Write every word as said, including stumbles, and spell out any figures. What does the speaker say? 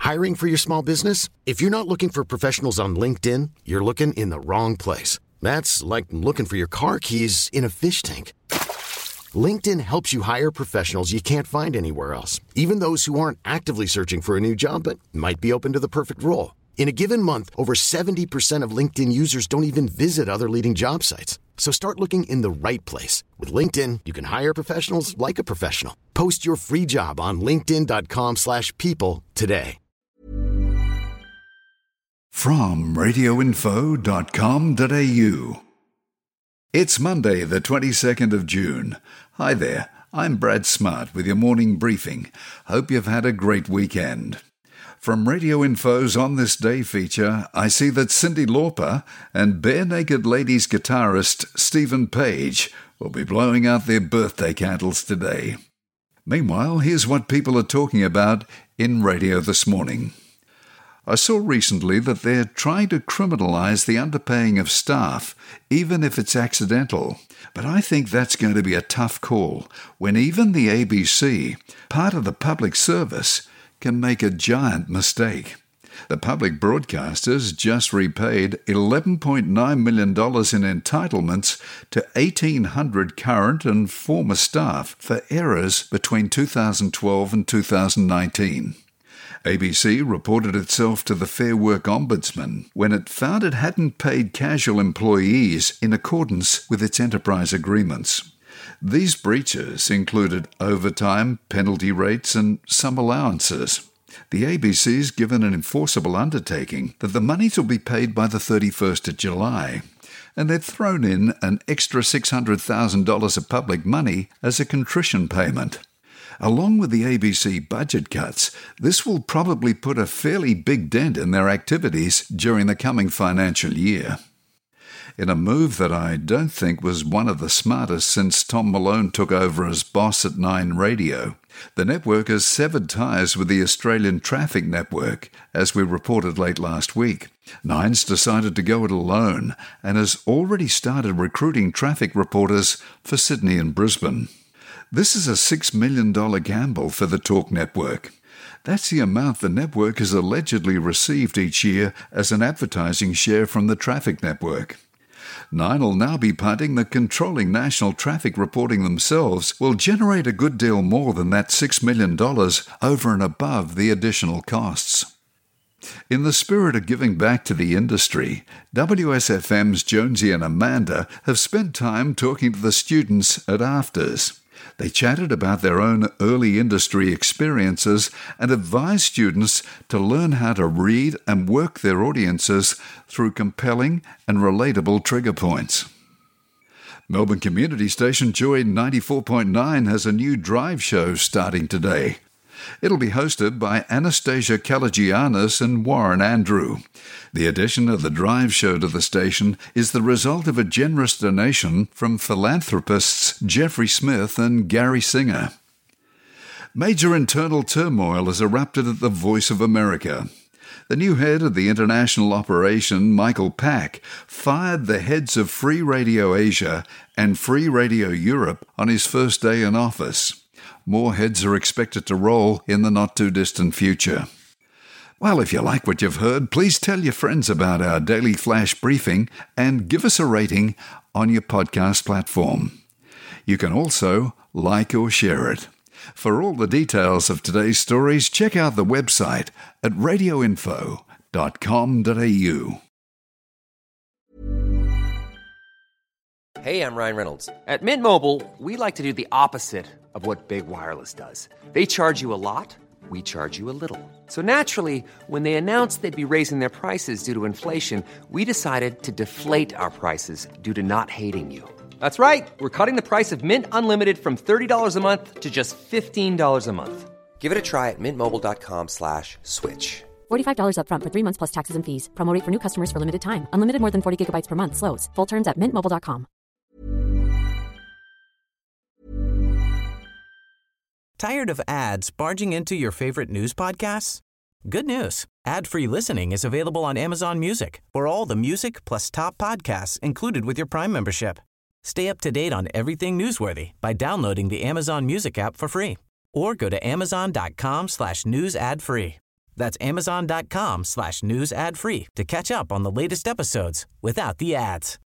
Hiring for your small business? If you're not looking for professionals on LinkedIn, you're looking in the wrong place. That's like looking for your car keys in a fish tank. LinkedIn helps you hire professionals you can't find anywhere else, even those who aren't actively searching for a new job but might be open to the perfect role. In a given month, over seventy percent of LinkedIn users don't even visit other leading job sites. So start looking in the right place. With LinkedIn, you can hire professionals like a professional. Post your free job on linkedin.com slash people today. From radio info dot com dot a u. It's Monday, the twenty-second of June. Hi there, I'm Brad Smart with your morning briefing. Hope you've had a great weekend. From Radio Info's On This Day feature, I see that Cyndi Lauper and Bare Naked Ladies guitarist Stephen Page will be blowing out their birthday candles today. Meanwhile, here's what people are talking about in radio this morning. I saw recently that they're trying to criminalise the underpaying of staff, even if it's accidental. But I think that's going to be a tough call, when even the A B C, part of the public service, can make a giant mistake. The public broadcasters just repaid eleven point nine million dollars in entitlements to eighteen hundred current and former staff for errors between two thousand twelve and two thousand nineteen. A B C reported itself to the Fair Work Ombudsman when it found it hadn't paid casual employees in accordance with its enterprise agreements. These breaches included overtime, penalty rates, and some allowances. The A B C's given an enforceable undertaking that the monies will be paid by the thirty-first of July, and they've thrown in an extra six hundred thousand dollars of public money as a contrition payment. Along with the A B C budget cuts, this will probably put a fairly big dent in their activities during the coming financial year. In a move that I don't think was one of the smartest since Tom Malone took over as boss at Nine Radio, the network has severed ties with the Australian Traffic Network, as we reported late last week. Nine's decided to go it alone and has already started recruiting traffic reporters for Sydney and Brisbane. This is a six million dollars gamble for the Talk Network. That's the amount the network has allegedly received each year as an advertising share from the Traffic Network. Nine will now be punting that controlling national traffic reporting themselves will generate a good deal more than that six million dollars over and above the additional costs. In the spirit of giving back to the industry, W S F M's Jonesy and Amanda have spent time talking to the students at Afters. They chatted about their own early industry experiences and advised students to learn how to read and work their audiences through compelling and relatable trigger points. Melbourne community station Joy ninety-four point nine has a new drive show starting today. It'll be hosted by Anastasia Kalagianis and Warren Andrew. The addition of the drive show to the station is the result of a generous donation from philanthropists Jeffrey Smith and Gary Singer. Major internal turmoil has erupted at the Voice of America. The new head of the international operation, Michael Pack, fired the heads of Free Radio Asia and Free Radio Europe on his first day in office. More heads are expected to roll in the not-too-distant future. Well, if you like what you've heard, please tell your friends about our daily flash briefing and give us a rating on your podcast platform. You can also like or share it. For all the details of today's stories, check out the website at radio info dot com dot a u. Hey, I'm Ryan Reynolds. At Mint Mobile, we like to do the opposite of what Big Wireless does. They charge you a lot, we charge you a little. So naturally, when they announced they'd be raising their prices due to inflation, we decided to deflate our prices due to not hating you. That's right. We're cutting the price of Mint Unlimited from thirty dollars a month to just fifteen dollars a month. Give it a try at mintmobile.com slash switch. forty-five dollars up front for three months plus taxes and fees. Promo rate for new customers for limited time. Unlimited more than forty gigabytes per month. Slows full terms at mint mobile dot com. Tired of ads barging into your favorite news podcasts? Good news. Ad-free listening is available on Amazon Music for all the music plus top podcasts included with your Prime membership. Stay up to date on everything newsworthy by downloading the Amazon Music app for free or go to amazon.com slash news ad free. That's amazon.com slash news ad free to catch up on the latest episodes without the ads.